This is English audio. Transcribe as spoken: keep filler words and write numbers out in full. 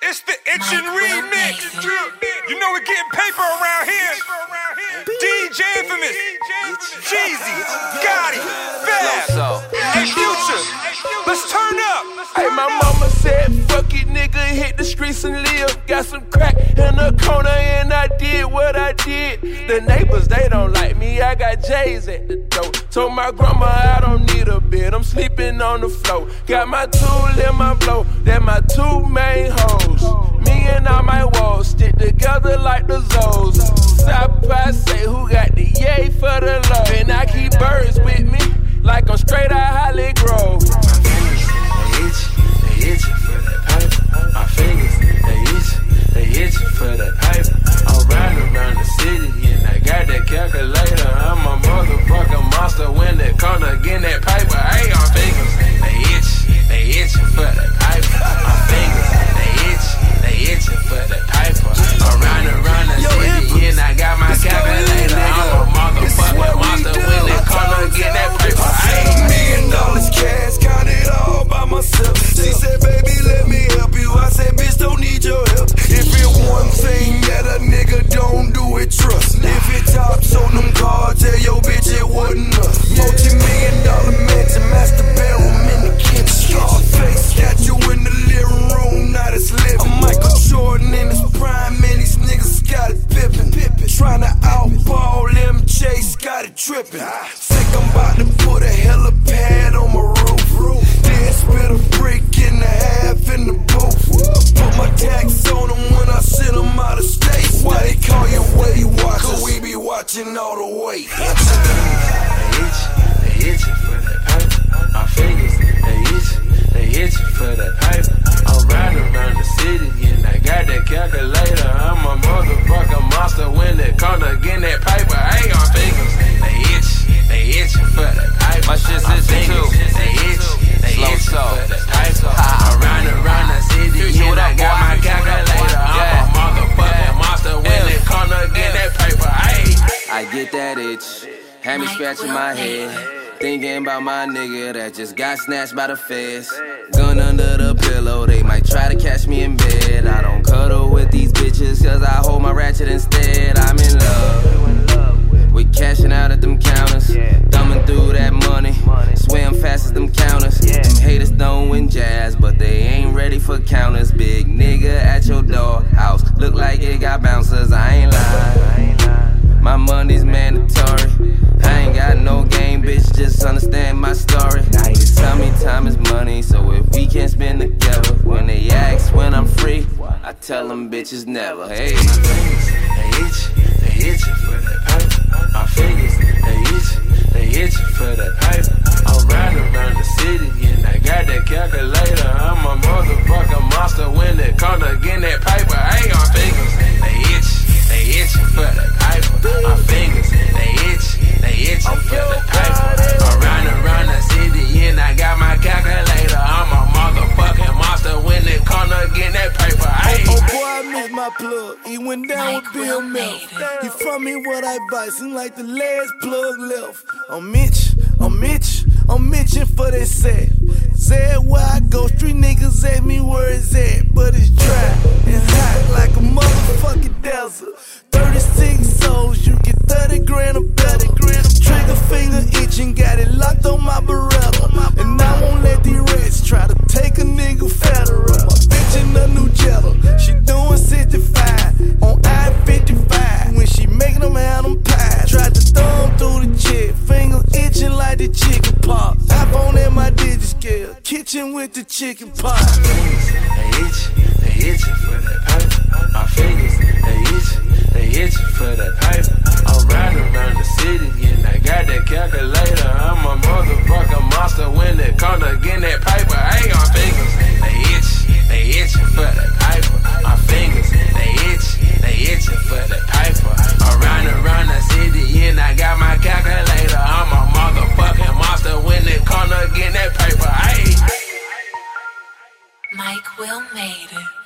It's the Itchin' Remix. You know we're getting paper around here. D J Infamous, Jeezy, Gotti, Fab, and Future. Let's turn up. Hey, my mama said, fuck it, nigga, hit the streets and live. Got some crack in the corner and I did what I did. The neighbors, they don't like me, I got J's at the door. Told my grandma I don't need a bed, I'm sleeping on the floor. Got my tool in my blow, that my two main hoes. Me and all my walls stick together like the Zoes. Southside say who got the yay for the love. And I keep birds with me like I'm straight out Holly Grove. My fingers, they itch, they itchin' for that pipe. My fingers, they itch, they itchin' for that pipe. I'm riding around the city and I got that calculator. I'm a motherfucking monster when they come to get that paper. Hey, my fingers, they itch, they itchin' for that pipe. My fingers, they itch, they itchin' for that piper. I'm riding around the city and I got my calculator. I'm a motherfucking monster when they come to get that paper. Hey, million dollars cash, count it all by myself. She said, baby, let me help you. I said, bitch, don't need your help. If it one thing that a nigga don't do it, trust. If it tops on them cards, tell your bitch it wasn't us. Multi-million dollar mansion, master bedroom in the kitchen. Scarface, got you in the living room, now it's living. I'm Michael Jordan in his prime, man, these niggas got it pippin'. Tryna outball them, Chase got it trippin'. Think I'm about to put a helipad on my roof. Then spit a brick in the half in the booth. Put my tax on them when I send them out of state. Why they call you Weight Watchers? Cause we be watching all the way. They itch, they itchin' for that pipe. My fingers, they itch, they itchin' for that pipe. I'm riding around the city and I got that calculator. I'm a motherfucking monster when they come to get that paper. Hey, my fingers, they itch, they itchin' for that pipe. My shit's itchin' too. They itch, they itchin' for that pipe. I'm riding around the city and I got my calculator. I'm a motherfucking monster when they come to get that paper. Hey, I get that itch, had me scratching my head. Thinking about my nigga that just got snatched by the feds. Gun under the pillow, they might try to catch me in bed. I don't cuddle with these bitches cause I hold my ratchet instead. I'm in love with cashing out at them counters, thumbing through that money, swim fast as them counters. Them haters don't win jazz, but they ain't ready for counters. Big nigga at your door house, look like it got bouncers, I ain't lying. My money's mandatory, I ain't got no game, bitch, just understand my story. Now you tell me time is money, so if we can't spend together, when they ask when I'm free, I tell them bitches never. Hey, my fingers, they itch, they itchin' for that pipe. My fingers, they itch, they itchin' for that pipe. I'm riding around the city and I got that calculator. I'm a motherfucking monster when they come to get that paper. Hey, my fingers, they itch, they itchin' for that pipe. My fingers, they itch, they itchin' for the paper. I'm riding around the city and I got my calculator. I'm a motherfucking monster when they come to get that paper. Hey. Oh boy, I miss my plug. He went down with Bill Mel. He from me what I buy, seem like the last plug left. I'm Mitch, I'm Mitch, I'm Mitchin' for that set. Said where I go, street niggas ask me where it's at, but it's dry and hot like a motherfucking desert. thirty-six souls, you get thirty grand or better. Trigger finger itching, got it locked on my Beretta. And I won't let these rats try to take a nigga federal. My bitch in a new Jetta, she doing sixty-five on I fifty-five. When she making them have them pies, tried to thumb through the chick, finger itching like the chicken pop. iPhone in my digicale, kitchen with the chicken pot. My fingers, they itch, they itchin' for that pipe. My fingers, they itch, they itchin' for that pipe. I'm riding around the city and I got that calculator. I'm a motherfucking monster when they come to get that paper. Hey, my fingers, they itch, they itchin' for that piper. My fingers, they itch, they itchin' for that piper. I'm riding around the city and I got my calculator. I'm a motherfucking monster when they come to get that paper. Hey. Mike Will made it.